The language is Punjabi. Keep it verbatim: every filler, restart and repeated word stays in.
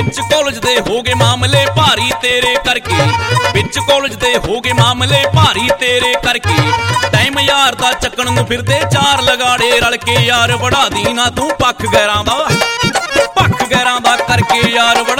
ਵਿੱਚ ਕਾਲਜ ਦੇ ਹੋ ਗਏ ਮਾਮਲੇ ਭਾਰੀ ਤੇਰੇ ਕਰਕੇ, ਵਿੱਚ ਕਾਲਜ ਦੇ ਹੋ ਗਏ ਮਾਮਲੇ ਭਾਰੀ ਤੇਰੇ ਕਰਕੇ। ਟਾਈਮ ਯਾਰ ਦਾ ਚੱਕਣ ਨੂੰ ਫਿਰਦੇ ਚਾਰ ਲਗਾੜੇ ਰਲ ਕੇ, ਯਾਰ ਵੜਾ ਦੀ ਨਾ ਤੂੰ ਪੱਖ ਗੈਰਾਂ ਦਾ, ਪੱਖ ਗੈਰਾਂ ਦਾ ਕਰਕੇ ਯਾਰ ਵੜਾ